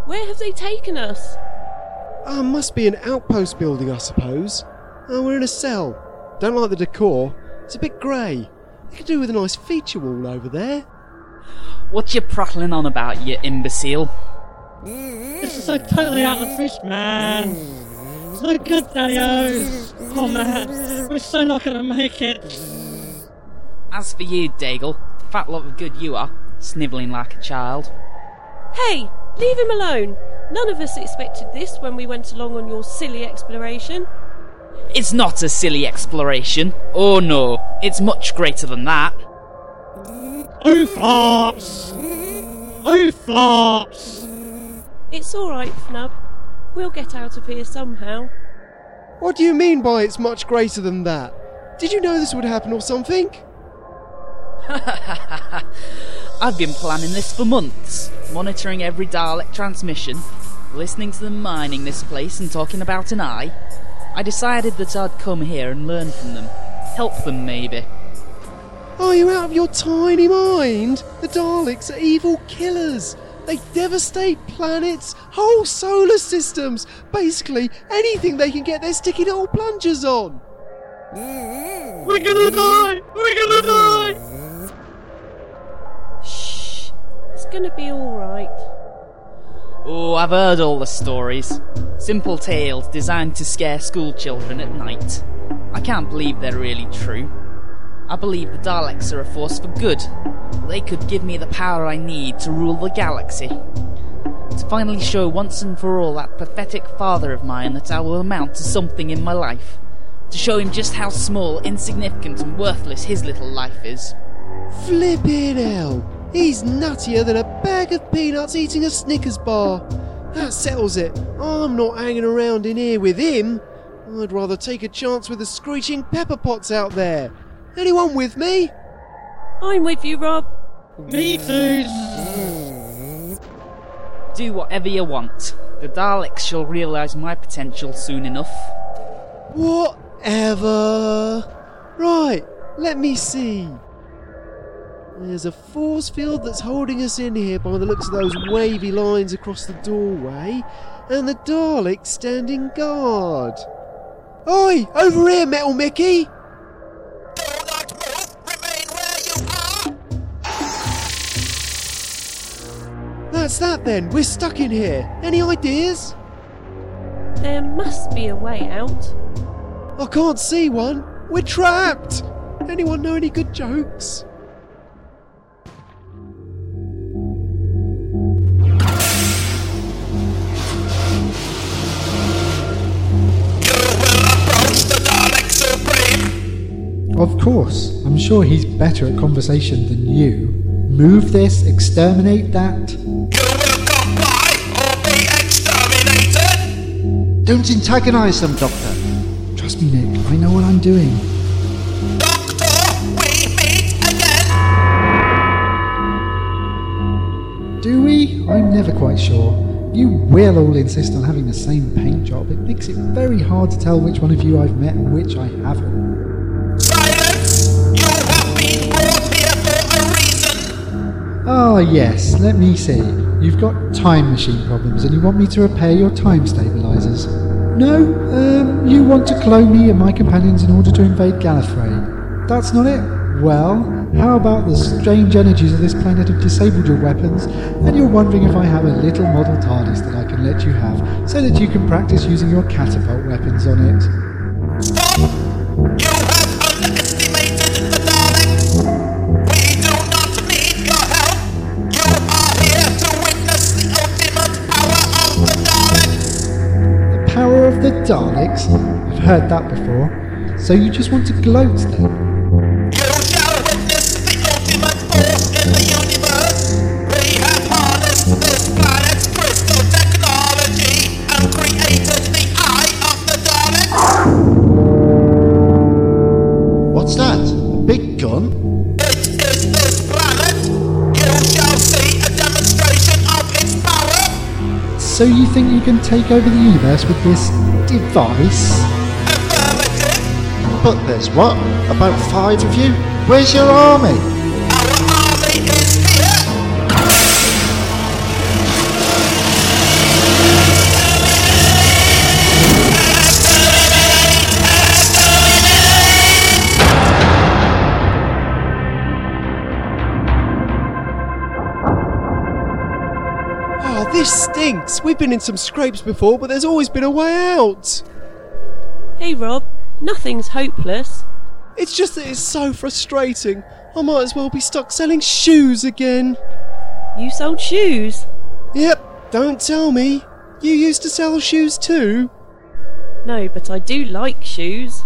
Where have they taken us? Must be an outpost building, I suppose. We're in a cell. Don't like the decor. It's a bit grey. They could do with a nice feature wall over there. What you prattling on about, you imbecile? This is so totally out of fish, man. So good, Daddy-O. Oh man, we're so not gonna make it. As for you, Daigle, fat lot of good you are, snivelling like a child. Hey, leave him alone. None of us expected this when we went along on your silly exploration. It's not a silly exploration. Oh no, it's much greater than that. Who flops? Who flops? It's alright, Fnub. We'll get out of here somehow. What do you mean by it's much greater than that? Did you know this would happen or something? I've been planning this for months, monitoring every Dalek transmission, listening to them mining this place and talking about an eye. I decided that I'd come here and learn from them. Help them, maybe. Are you out of your tiny mind? The Daleks are evil killers. They devastate planets, whole solar systems. Basically, anything they can get their sticky little plungers on. We're gonna die! We're gonna die! Shh. It's gonna be alright. Oh, I've heard all the stories. Simple tales designed to scare school children at night. I can't believe they're really true. I believe the Daleks are a force for good. They could give me the power I need to rule the galaxy. To finally show once and for all that pathetic father of mine that I will amount to something in my life. To show him just how small, insignificant and worthless his little life is. Flippin' hell. He's nuttier than a bag of peanuts eating a Snickers bar. That settles it. I'm not hanging around in here with him. I'd rather take a chance with the screeching pepper pots out there. Anyone with me? I'm with you, Rob. Me too. Do whatever you want. The Daleks shall realise my potential soon enough. Whatever. Right, let me see. There's a force field that's holding us in here by the looks of those wavy lines across the doorway, and the Daleks standing guard. Oi, over here, Metal Mickey! Do not move! Remain where you are! That's that then, we're stuck in here. Any ideas? There must be a way out. I can't see one. We're trapped! Anyone know any good jokes? Of course, I'm sure he's better at conversation than you. Move this, exterminate that. You will comply or be exterminated! Don't antagonise them, Doctor. Trust me, Nick, I know what I'm doing. Doctor, we meet again! Do we? I'm never quite sure. You will all insist on having the same paint job. It makes it very hard to tell which one of you I've met and which I haven't. Silence! You have been brought here for a reason! Ah, yes, let me see. You've got time machine problems and you want me to repair your time stabilizers. No, you want to clone me and my companions in order to invade Gallifrey. That's not it? Well, how about the strange energies of this planet have disabled your weapons, and you're wondering if I have a little model TARDIS that I can let you have, so that you can practice using your catapult weapons on it. Stop! You have underestimated the Daleks! We do not need your help! You are here to witness the ultimate power of the Daleks! The power of the Daleks? I've heard that before. So you just want to gloat then? You shall witness the ultimate force in the universe! We have harnessed this planet's crystal technology and created the Eye of the Daleks! What's that? A big gun? It is this planet! You shall see a demonstration of its power! So you think you can take over the universe with this device? Affirmative! But there's what? About 5 of you? Where's your army? Our army is here! Oh, this stinks. We've been in some scrapes before, but there's always been a way out. Hey Rob, nothing's hopeless. It's just that it's so frustrating. I might as well be stuck selling shoes again. You sold shoes? Yep, don't tell me. You used to sell shoes too? No, but I do like shoes.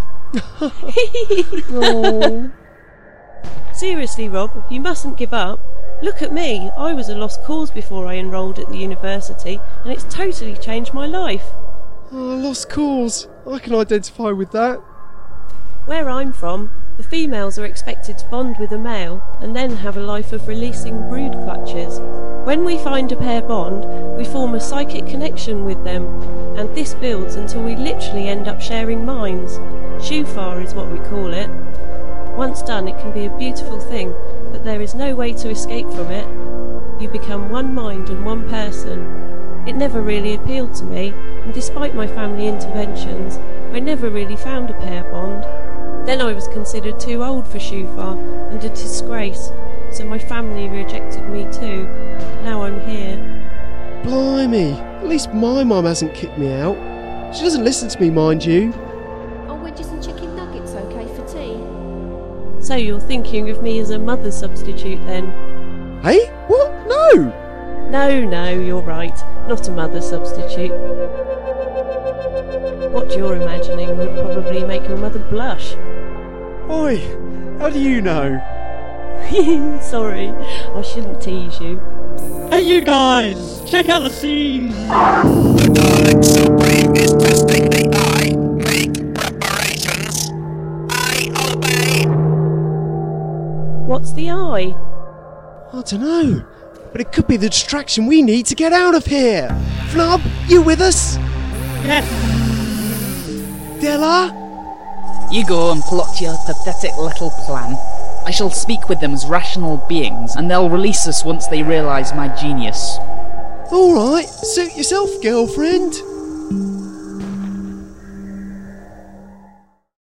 Oh. Seriously, Rob, you mustn't give up. Look at me. I was a lost cause before I enrolled at the university, and it's totally changed my life. Oh, lost cause. I can identify with that. Where I'm from, the females are expected to bond with a male and then have a life of releasing brood clutches. When we find a pair bond, we form a psychic connection with them, and this builds until we literally end up sharing minds. Shufar is what we call it. Once done, it can be a beautiful thing, but there is no way to escape from it. You become one mind and one person. It never really appealed to me, and despite my family interventions, I never really found a pair bond. Then I was considered too old for Shufar and a disgrace, so my family rejected me too. Now I'm here. Blimey, at least my mum hasn't kicked me out. She doesn't listen to me, mind you. Are wedges and chicken nuggets okay for tea? So you're thinking of me as a mother substitute then? Hey? What? No! No, you're right. Not a mother substitute. What you're imagining would probably make your mother blush. Oi, how do you know? Sorry, I shouldn't tease you. Hey, you guys! Check out the scene! The Dalek Supreme is testing the eye. Make preparations. I obey. What's the eye? I don't know, but it could be the distraction we need to get out of here. Flub, you with us? Yes! Della? You go and plot your pathetic little plan. I shall speak with them as rational beings, and they'll release us once they realise my genius. Alright, suit yourself, girlfriend.